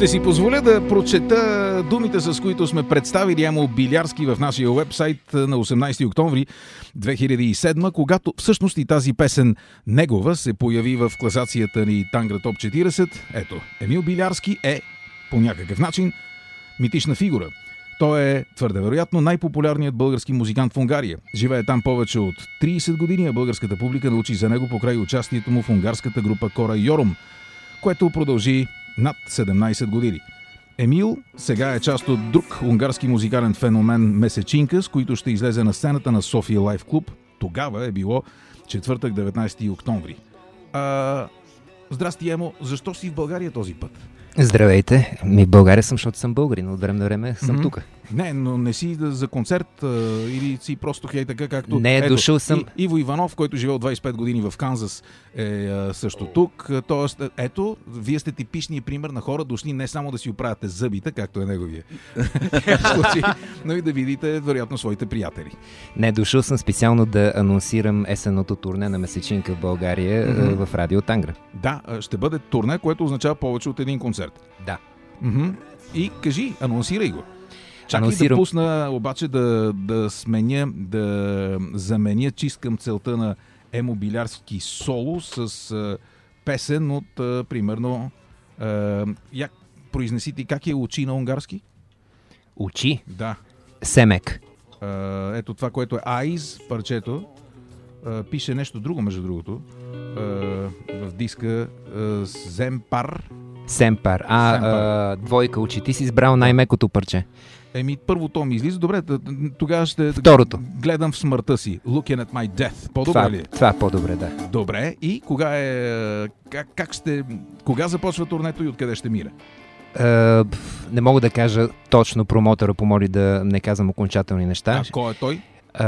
Ще си позволя да прочета думите, с които сме представили Емо Билярски в нашия уебсайт на 18 октомври 2007, когато всъщност и тази песен негова се появи в класацията ни Тангра Топ 40. Ето, Емил Билярски е по някакъв начин митична фигура. Той е твърде вероятно най-популярният български музикант в Унгария. Живее там повече от 30 години, а българската публика научи за него покрай участието му в унгарската група Кора Йорум, което продължи над 17 години. Емил сега е част от друг унгарски музикален феномен Месечинка, с които ще излезе на сцената на София Лайв Клуб. Тогава е било четвъртък, 19 октомври. Здрасти, Емо. Защо си в България този път? Здравейте. В България съм, защото съм българин. От време на време съм тук. Не, но не си за концерт или си просто хей така, както... Не, дошъл съм... Иво Иванов, който живел 25 години в Канзас, е също тук. Тоест, ето, вие сте типичният пример на хора, дошли не само да си оправяте зъбите, както е неговия случай, но и да видите, вероятно, своите приятели. Не, дошъл съм специално да анонсирам есенното турне на Месечинка в България в Радио Тангра. Да, ще бъде турне, което означава повече от един концерт. Да. И кажи, анонсирай го. Чакай да пусна, обаче да заменя чист към целта на Емо Билярски соло с песен от, примерно, произнесите как е очи на унгарски? Очи? Да. Семек. Ето това, което е Eyes, парчето, пише нещо друго, между другото, в диска Земпар. Семпар. Двойка очи. Ти си избрал най-мекото парче. Първо то ми излиза. Добре, тогава ще гледам в смъртта си. Looking at my death. По-добре ли? Това е по-добре, да. Добре. И кога кога започва турнето и откъде ще мира? Не мога да кажа точно. Промотора помоли да не казвам окончателни неща. Кой е той?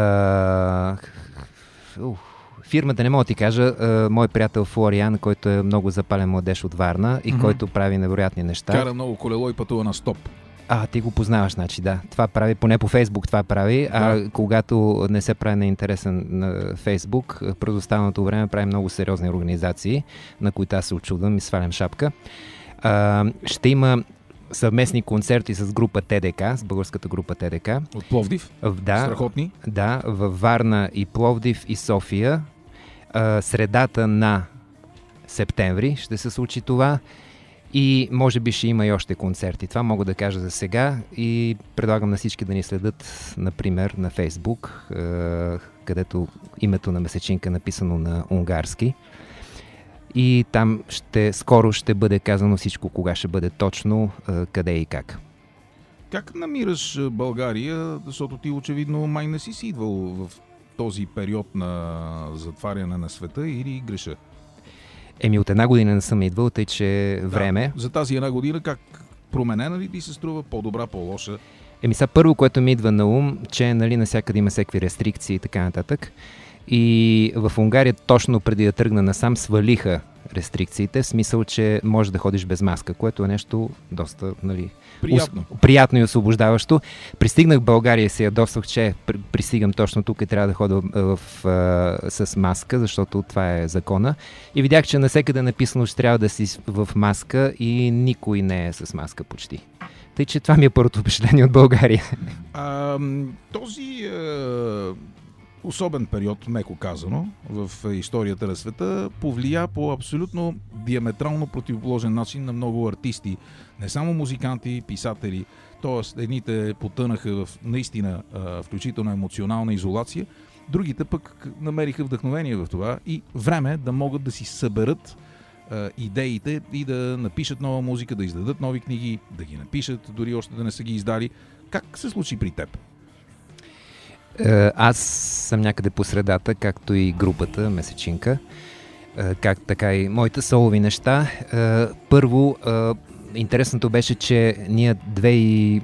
Фирмата не мога да ти кажа. Мой приятел Флориан, който е много запален младеж от Варна и който прави невероятни неща. Кара много колело и пътува на стоп. Ти го познаваш, значи, да. Това прави, поне по Фейсбук това прави, когато не се прави неинтересен на Фейсбук, през останалото време прави много сериозни организации, на които аз се очудвам и свалям шапка. Ще има съвместни концерти с група ТДК, с българската група ТДК. От Пловдив? Да. Страхотни? Да, във Варна и Пловдив и София. Средата на септември ще се случи това. И може би ще има и още концерти. Това мога да кажа за сега и предлагам на всички да ни следят, например, на Фейсбук, където името на Месечинка е написано на унгарски. И там скоро ще бъде казано всичко, кога ще бъде точно, къде и как. Как намираш България, защото ти очевидно май не си идвал в този период на затваряне на света или греша? От една година не съм идвал, тъй че време. За тази една година как променена ли ти се струва? По-добра, по-лоша? Първо, което ми идва на ум, че навсякъде има всякакви рестрикции и така нататък. И в Унгария точно преди да тръгна насам свалиха рестрикциите, в смисъл, че можеш да ходиш без маска, което е нещо доста приятно и освобождаващо. Пристигнах в България и се ядосвах, че пристигам точно тук и трябва да ходя с маска, защото това е закона. И видях, че навсякъде е написано, че трябва да си в маска и никой не е с маска почти. Тъй, че това ми е първото впечатление от България. Този особен период, меко казано, в историята на света, повлия по абсолютно диаметрално противоположен начин на много артисти. Не само музиканти, писатели. Тоест, едните потънаха в наистина включително емоционална изолация, другите пък намериха вдъхновение в това и време да могат да си съберат идеите и да напишат нова музика, да издадат нови книги, да ги напишат, дори още да не са ги издали. Как се случи при теб? Аз съм някъде по средата, както и групата Месечинка, така и моите солови неща. Първо, интересното беше, че ние от 2017,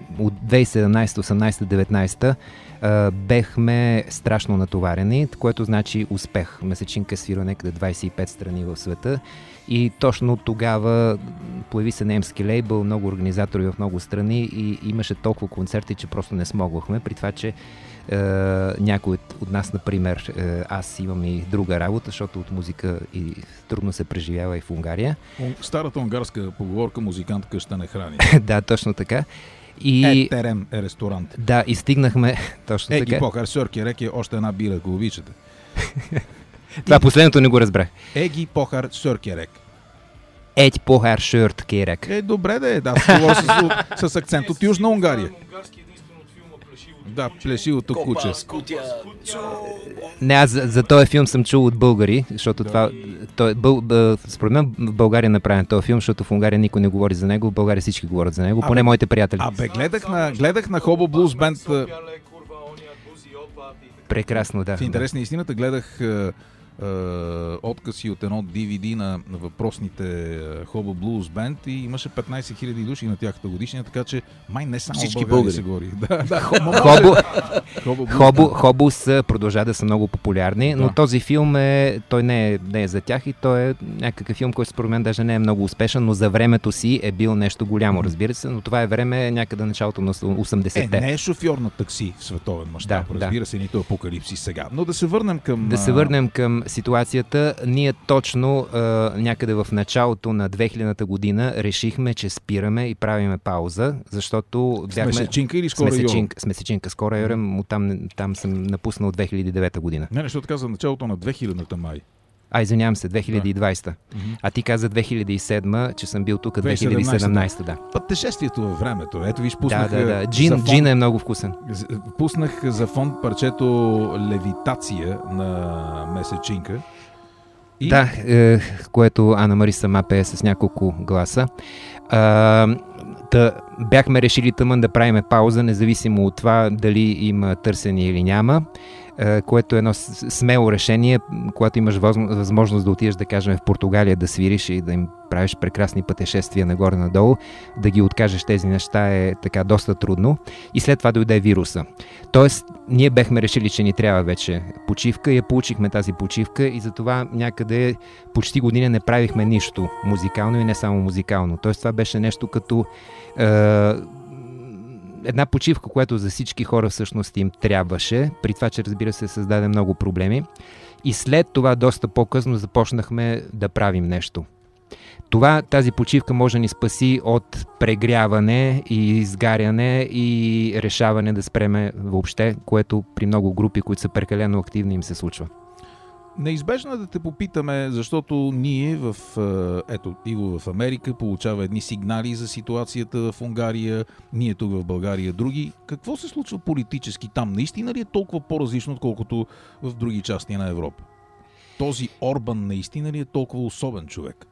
18, 19 бехме страшно натоварени, което значи успех. Месечинка свира някъде 25 страни в света И точно тогава появи се немски лейбъл, много организатори в много страни и имаше толкова концерти, че просто не смогвахме. При това, че някой от нас, например, аз имам и друга работа, защото от музика и трудно се преживява и в Унгария. Старата унгарска поговорка "музикант къща не храни". Да, точно така. И Терем е ресторант. Да, и стигнахме точно така. Еги Похар Съркерек е още една бира, ако обичате. Това последното не го разбрах. Еги Похар Съркерек. Еги Похар Съркерек. Добре да говоря с акцент от Южна Унгария. Да, плешивото куче. Не, аз за този филм съм чул от българи, защото според мен в България е направен този филм, защото в Унгария никой не говори за него, в България всички говорят за него, поне моите приятели. Гледах на Хобо Блуз Бенд. Прекрасно, да. В интерес на истината гледах откъси от едно DVD на въпросните Хобо Блуз Бенд и имаше 15 000 души на тяхната годишния, така че май не само всички българи се говори. Хобус продължава да са много популярни, но този филм той не е за тях и той е някакъв филм, който според мен даже не е много успешен, но за времето си е бил нещо голямо, разбира се, но това е време някъде началото на 80-те. Не е шофьор на такси в световен мащаб, разбира се, нито апокалипсис сега. Но да се върнем към ситуацията. Ние точно някъде в началото на 2000-та година решихме, че спираме и правиме пауза, защото бяхме... Смесечинка или скоро Йорем? Смесечинка, скоро Йорем, там съм напуснал 2009 година. Не, защото каза началото на 2000-та май. Извинявам се, 2020. А ти каза 2007, че съм бил тук 2017, да. Пътешествието във времето. Ето виж, пуснах... Да. Джин е много вкусен. Пуснах за фонд парчето "Левитация" на Месечинка. Да, което Ана Мари сама пее с няколко гласа. Бяхме решили тъмън да правиме пауза, независимо от това дали има търсене или няма, което е едно смело решение, когато имаш възможност да отидеш, да кажем, в Португалия да свириш и да им правиш прекрасни пътешествия нагоре-надолу, да ги откажеш тези неща е така доста трудно. И след това дойде вируса. Тоест, ние бехме решили, че ни трябва вече почивка, я получихме тази почивка и затова някъде почти година не правихме нищо музикално и не само музикално. Тоест, това беше нещо като една почивка, която за всички хора всъщност им трябваше, при това, че разбира се създаде много проблеми. И след това доста по-късно започнахме да правим нещо. Тази почивка може да ни спаси от прегряване и изгаряне и решаване да спреме въобще, което при много групи, които са прекалено активни, им се случва. Неизбежно е да те попитаме, защото ние Иво в Америка получава едни сигнали за ситуацията в Унгария, ние тук в България други. Какво се случва политически там? Наистина ли е толкова по-различно, отколкото в други части на Европа? Този Орбан наистина ли е толкова особен човек?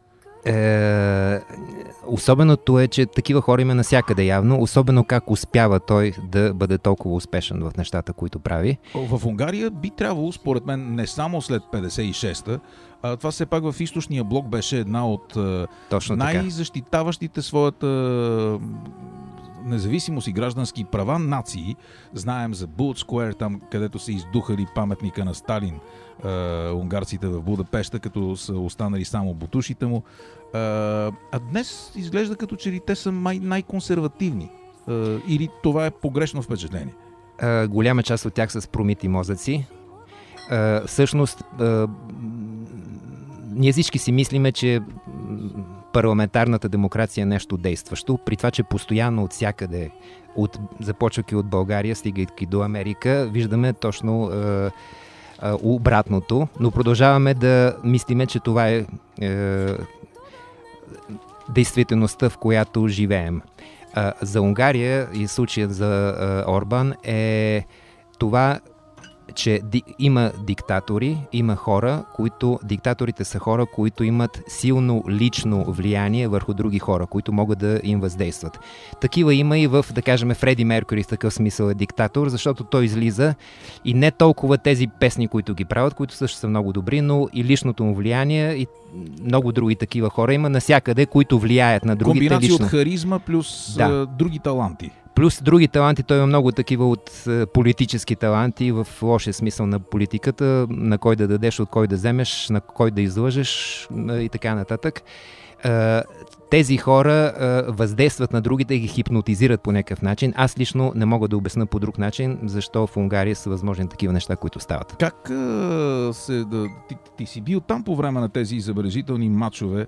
Особеното е, че такива хора има навсякъде явно, особено как успява той да бъде толкова успешен в нещата, които прави. В Унгария би трябвало, според мен, не само след 56-та, това все пак в източния блок беше една от най-защитаващите своята независимост и граждански права нации. Знаем за Булт Скуер, там където са издухали паметника на Сталин унгарците в Будапеща, като са останали само бутушите му. А днес изглежда като че ли те са най-консервативни. Или това е погрешно впечатление? Голяма част от тях са с промити мозъци. Всъщност, ние всички си мислиме, че парламентарната демокрация е нещо действащо, при това, че постоянно от всякъде, започвайки от България, стигайки до Америка, виждаме точно обратното, но продължаваме да мислиме, че това е действителността, в която живеем. За Унгария и случая за Орбан е това, че има диктатори, има хора, диктаторите са хора, които имат силно лично влияние върху други хора, които могат да им въздействат. Такива има и да кажем, Фреди Меркюри в такъв смисъл е диктатор, защото той излиза и не толкова тези песни, които ги правят, които също са много добри, но и личното му влияние и много други такива хора има навсякъде, които влияят на другите комбинация лично. От харизма плюс други таланти. Плюс други таланти, той има много такива от политически таланти, в лошия смисъл на политиката, на кой да дадеш, от кой да вземеш, на кой да излъжеш и така нататък. Тези хора въздействат на другите и ги хипнотизират по някакъв начин. Аз лично не мога да обясня по друг начин, защо в Унгария са възможни такива неща, които стават. Как ти си бил там по време на тези забележителни матчове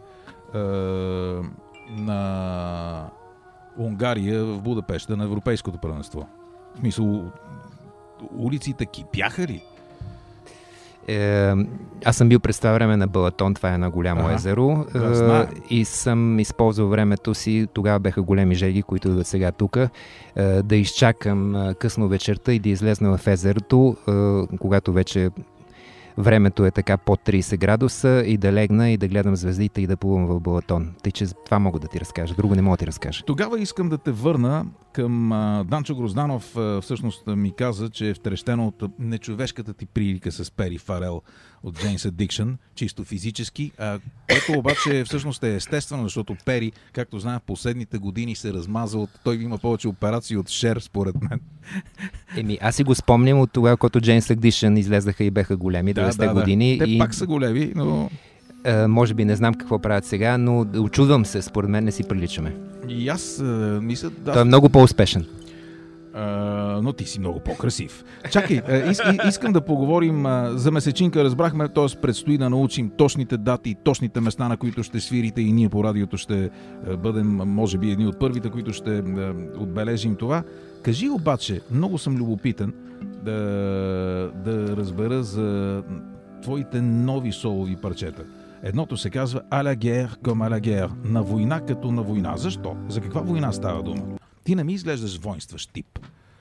на Унгария в Будапеща на Европейското първенство? В смисъл, улиците кипяха ли? Аз съм бил през това време на Балатон, това е едно голямо езеро, и съм използвал времето си, тогава беха големи жеги, които идват сега тук, да изчакам късно вечерта и да излезна в езерото, когато вече времето е така под 30 градуса и да легна и да гледам звездите и да плувам в Балатон. Тъй, че това мога да ти разкажа, друго не мога да ти разкажа. Тогава искам да те върна към Данчо Грозданов. Всъщност ми каза, че е втрещено от нечовешката ти прилика с Пери Фарел от Jane's Addiction, чисто физически, което обаче всъщност е естествено, защото Пери, както знаем, в последните години се размаза той има повече операции от Шер, според мен. Аз си го спомням от тогава, когато Jane's Addiction излезаха и беха големи, 90-те години. Те пак са големи, но... Може би не знам какво правят сега, но очудвам се, според мен не си приличаме. И аз мисля... Той е много по-успешен. Но ти си много по-красив. Чакай, искам да поговорим за месечинка. Разбрахме, т.е. предстои да научим точните дати, точните места, на които ще свирите, и ние по радиото ще бъдем, може би, едни от първите, които ще отбележим това. Кажи обаче, много съм любопитен да разбера за твоите нови солови парчета. Едното се казва «À la guerre comme à la guerre», на война като на война. Защо? За каква война става дума? Ти не ми изглеждаш воинстващ тип.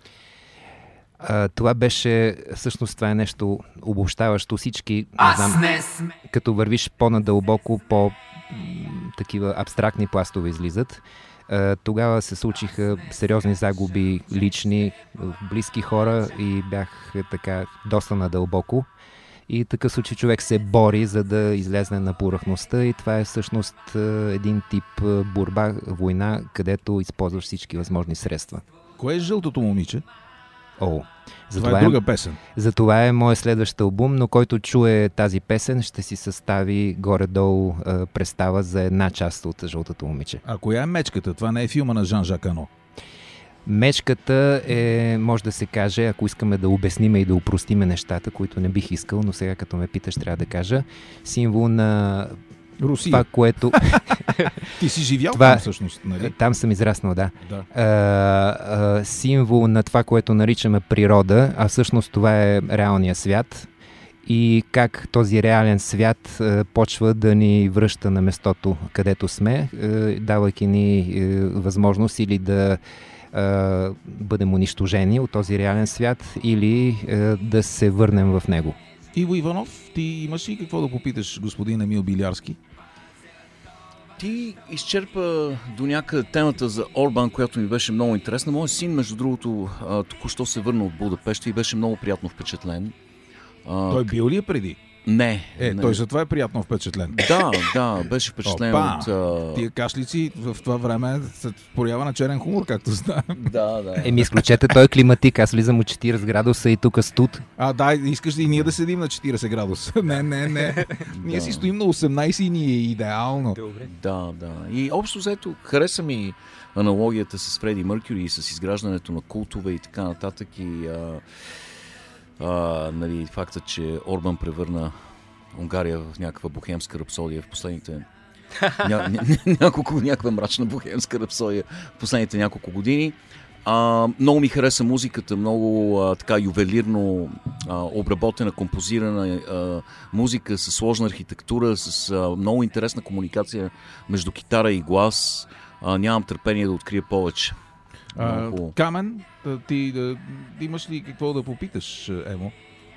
Това беше, всъщност това е нещо обобщаващо. Всички, не знам, като вървиш по-надълбоко, по-такива абстрактни пластове излизат. Тогава се случиха сериозни загуби лични, близки хора и бях така доста надълбоко. И такъв случай човек се бори, за да излезне на повърхността, и това е всъщност един тип борба, война, където използваш всички възможни средства. Кое е Жълтото момиче? Това е друга песен. Затова е моят следващ албум, но който чуе тази песен, ще си състави горе-долу представа за една част от Жълтото момиче. А коя е мечката? Това не е филма на Жан-Жак Ано. Мечката е, може да се каже, ако искаме да обясниме и да упростиме нещата, които не бих искал, но сега като ме питаш, трябва да кажа, символ на Русия. Това, което... Ти си живял там всъщност, нали? Там съм израснал, да. Символ на това, което наричаме природа, а всъщност това е реалния свят, и как този реален свят почва да ни връща на местото, където сме, давайки ни възможност или да бъдем унищожени от този реален свят, или да се върнем в него. Иво Иванов, ти имаш ли какво да попиташ господин Емил Билярски? Ти изчерпа до някъде темата за Орбан, която ми беше много интересна. Моят син, между другото, току-що се върна от Будапеща и беше много приятно впечатлен. Той бил ли е преди? Не. Той затова е приятно впечатлен. Да, беше впечатлен от... Тия кашлици в това време се порява на черен хумор, както знаем. Да. Изключете, той е климатик. Аз влизам от 40 градуса и тук студ. Искаш ли ние да седим на 40 градуса? Не. Ние си стоим на 18 и ни е идеално. Добре. Да. И общо взето хареса ми аналогията с Фреди Мъркюри и с изграждането на култове и така нататък, и нали, фактът, че Орбан превърна Унгария в някаква бохемска рапсодия в последните някаква мрачна бохемска рапсодия в последните няколко години. Много ми хареса музиката, много така ювелирно обработена, композирана музика с сложна архитектура, с много интересна комуникация между китара и глас. Нямам търпение да открия повече. Камен, ти имаш ли какво да попиташ, Емо?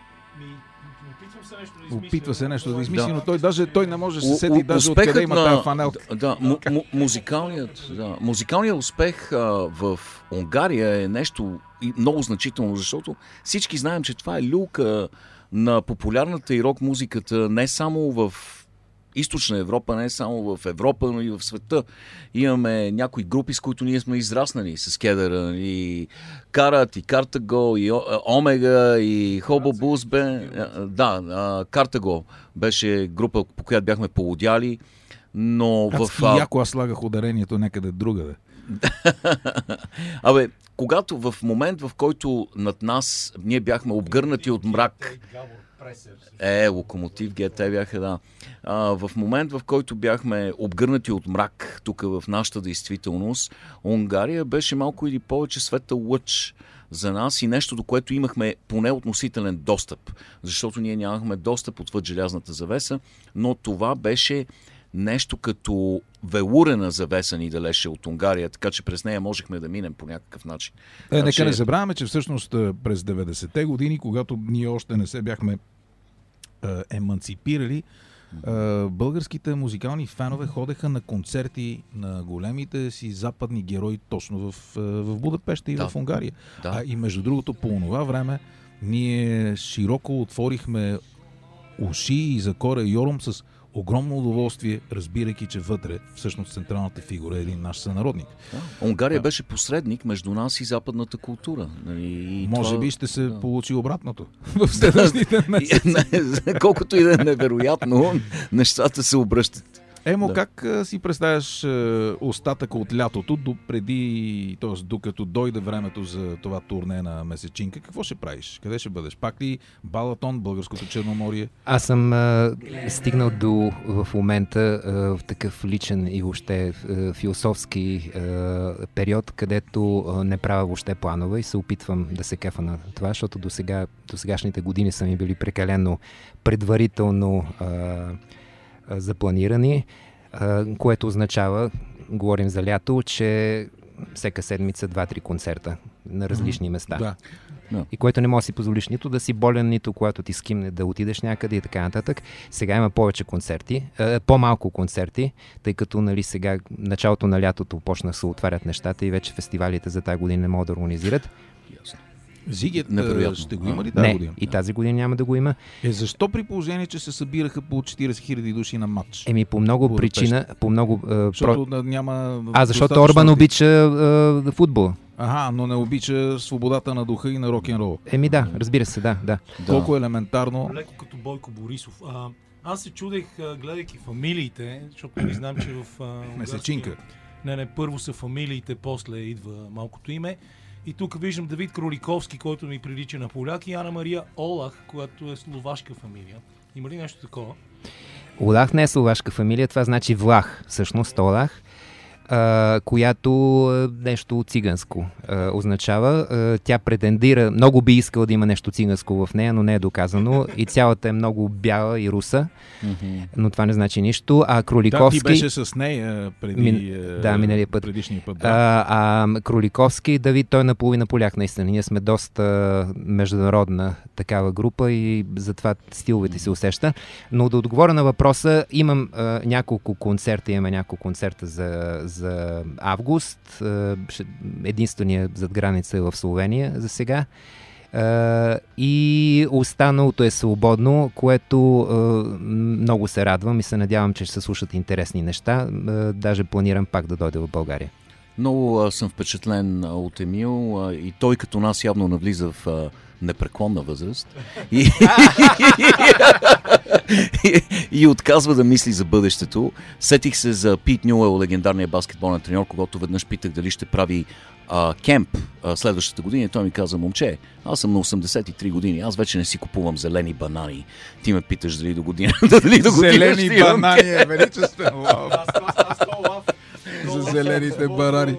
Опитва се нещо да измисли, но той не може да се сети даже откъде има тази фанелка. Музикалният успех в Унгария е нещо много значително, защото всички знаем, че това е люлка на популярната и рок музиката не само в Източна Европа, не само в Европа, но и в света. Имаме някои групи, с които ние сме израснали, с Кедъра, и Карат, и Картаго, и Омега, и Хобо Бузбе. Да, Картаго беше група, по която бяхме полудяли, но яко аз слагах ударението някъде другаде. Абе, когато в момент, в който над нас ние бяхме обгърнати от мрак, Локомотив, те бяха, да. В момент, в който бяхме обгърнати от мрак, тук в нашата действителност, Унгария беше малко или повече светъл лъч за нас и нещо, до което имахме поне относителен достъп. Защото ние нямахме достъп отвъд желязната завеса, но това беше нещо като велурена завеса ни далеше от Унгария, така че през нея можехме да минем по някакъв начин. Нека не забравяме, че всъщност през 90-те години, когато ние още не се бяхме еманципирали, българските музикални фенове ходеха на концерти на големите си западни герои точно в Будапеща и в Унгария. Да. И между другото, по това време ние широко отворихме уши и за Кора Йорум с огромно удоволствие, разбирайки, че вътре всъщност централната фигура е един наш сънародник. Да. Унгария беше посредник между нас и западната култура. И може би ще се получи обратното в следващите месеци. Колкото и да е невероятно, нещата се обръщат. Как си представяш остатъка от лятото докато дойде времето за това турне на Месечинка? Какво ще правиш? Къде ще бъдеш? Пак ли Балатон, Българското Черноморие? Аз съм стигнал в момента в такъв личен и въобще философски период, където не правя въобще планове и се опитвам да се кефа на това, защото до сегашните години са ми били прекалено предварително запланирани, което означава, говорим за лято, че всяка седмица 2-3 концерта на различни места. Да. И което не можеш да си позволиш нито да си болен, нито когато ти скимне да отидеш някъде и така нататък. Сега има повече концерти, по-малко концерти, тъй като сега началото на лятото почна да се отварят нещата и вече фестивалите за тази година не могат да организират. Ясно. Зигет ще го има ли тази година? И тази година няма да го има. Защо при положение, че се събираха по 40 000 души на матч? По много причина, защото няма... защото Орбан обича футбол. Но не обича свободата на духа и на рок-н-рол. Да, разбира се, да. Колко елементарно... Леко като Бойко Борисов. Аз се чудех, гледайки фамилиите, защото не знам, че в... Месечинка. Първо са фамилиите, после идва малкото име. И тук виждам Давид Кроликовски, който ми прилича на поляк, и Ана Мария Олах, която е словашка фамилия. Има ли нещо такова? Олах не е словашка фамилия, това значи Влах, всъщност Олах, която нещо циганско означава. Тя претендира, много би искала да има нещо циганско в нея, но не е доказано и цялата е много бяла и руса, но това не значи нищо. А Кроликовски... Да, ти беше с нея миналия път. Предишния път. Кроликовски, Давид, той е наполовина поляк, наистина. Ние сме доста международна такава група и затова стиловете се усеща. Но да отговоря на въпроса, имам няколко концерта за август. Единствения зад граница е в Словения за сега. И останалото е свободно, което много се радвам и се надявам, че ще се слушат интересни неща. Даже планирам пак да дойда в България. Много съм впечатлен от Емил и той като нас явно навлиза в непреклонна възраст и отказва да мисли за бъдещето. Сетих се за Пит Нюел, легендарния баскетболен треньор, когато веднъж питах дали ще прави кемп следващата година. Той ми каза: момче, аз съм на 83 години, аз вече не си купувам зелени банани. Ти ме питаш дали до година зелени банани е величествен лав. За зелените банани.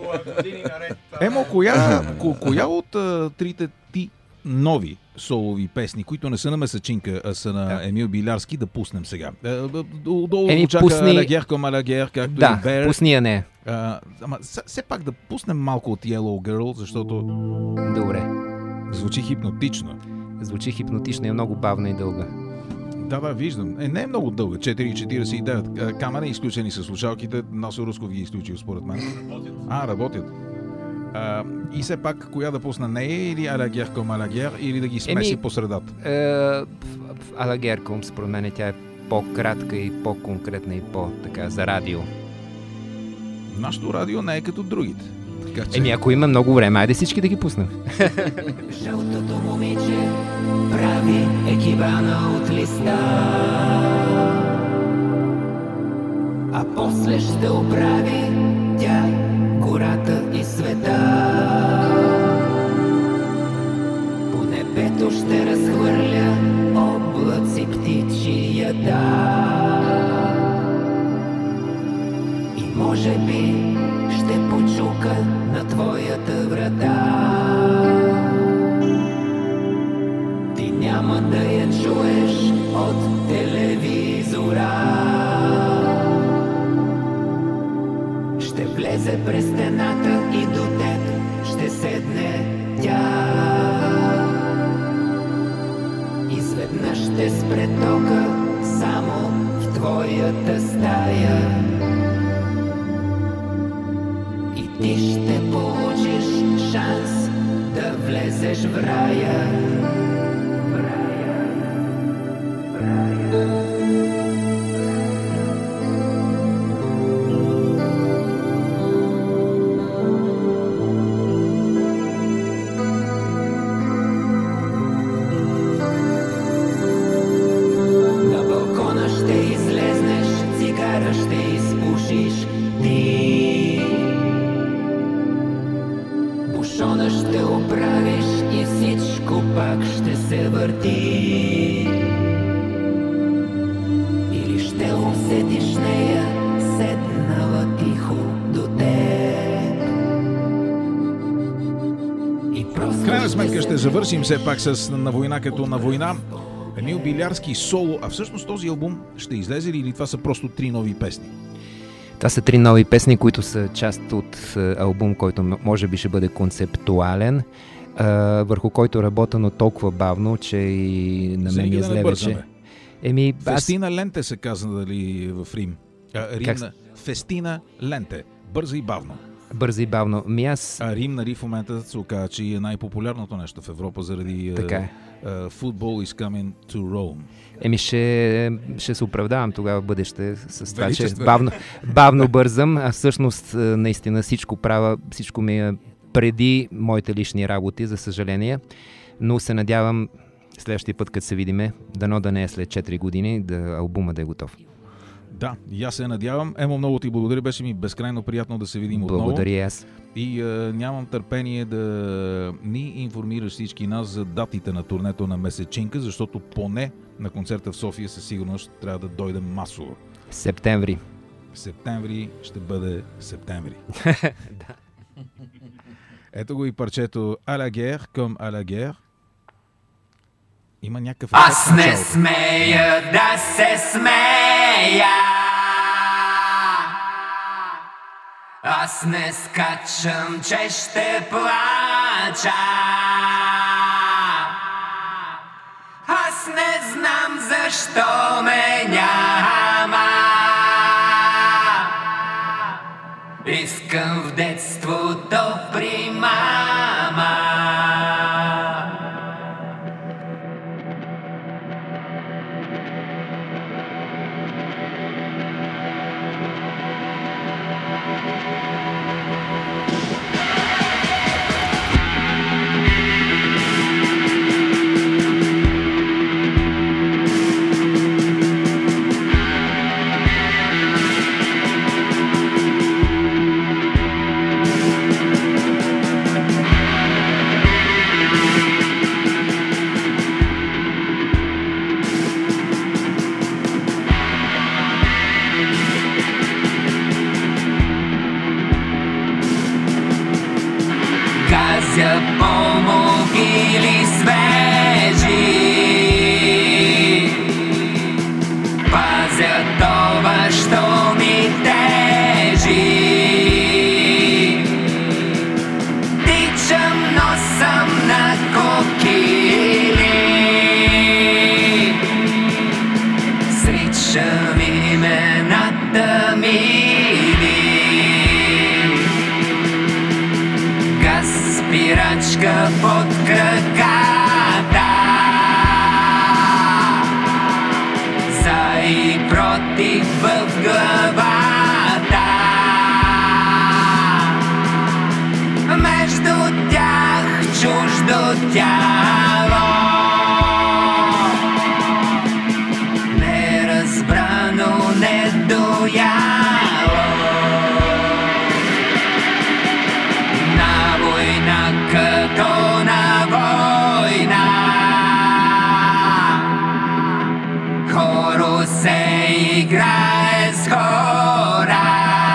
Коя от трите ти нови солови песни, които не са на Месечинка, а са на Емил Билярски, да пуснем сега? Долу звучака Алягер към Алягер, както и Бер. Пусни я не. Все пак да пуснем малко от Yellow Girl, защото... Добре. Звучи хипнотично. Звучи хипнотично и е много бавна и дълга. Да, виждам. Не е много дълга. 4,49. Камера изключени са слушалките. Насо Русков ги изключил, според мен. Работят. И все пак, коя да пусна нея или Алягер към Алягер, или да ги смеси по средата? Алягер към, според мен, тя е по-кратка и по-конкретна и по-така за радио. Нашето радио не е като другите. Така, че... Ако има много време, айде всички да ги пуснем. Жълтото момиче прави екибана от листа, а после ще оправи тя гората и света. По небето ще разхвърля облаци птичията и може би ще почука на твоята врата. Ти няма да я чуеш от телевизора. Ще влезе през стената и до теб ще седне тя. Изведнъж ще спре тока само в твоята стая. И ти ще получиш шанс да влезеш в рая. На балкона ще излезнеш, цигара ще изпушиш ти. Бушона ще оправиш и всичко пак ще се върти. Или ще усетиш нея седнала тихо до теб. И просто В крайна сметка ще завършим все пак с "На война като на война". Емил Билярски соло, а всъщност този албум ще излезе ли или това са просто 3 нови песни? Това са 3 нови песни, които са част от албум, който може би ще бъде концептуален, върху който работя, но толкова бавно, че и на мен ми е зле вече. Фестина ленте се казва дали в Рим. Фестина ленте. Бързо и бавно. Бързо и бавно. А Рим, нали, в момента се оказа, че е най-популярното нещо в Европа заради Football is coming to Rome. Ще се оправдавам тогава в бъдеще с това, че бавно бързам, а всъщност наистина всичко ми е преди моите лични работи, за съжаление. Но се надявам следващия път, като се видиме, дано да не е след 4 години, албума да е готов. Да, и аз се надявам. Емо, много ти благодаря. Беше ми безкрайно приятно да се видим отново. Благодаря аз. И нямам търпение да ни информираш всички нас за датите на турнето на Месечинка, защото поне на концерта в София със сигурност трябва да дойдем масово. Септември. Септември ще бъде септември. Да. Ето го и парчето "À la guerre comme à la guerre". Има някакъв... Аз не смея да се смея. Аз не скачам, че ще плача. Аз не знам защо ме няма. Искам в детството при мама. Газя по могили свежи, пазя това, що ми тежи. Тичам, но съм на кокили, сричам имената ми. Спирачка под краката, напротив в главата. Между тях чуждо тяло, неразбрано, недояло. На война като на война, хоро се играе с хора.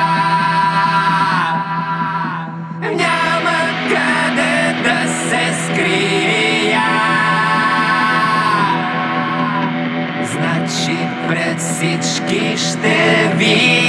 Няма къде да се скрия, значи пред всички ще ви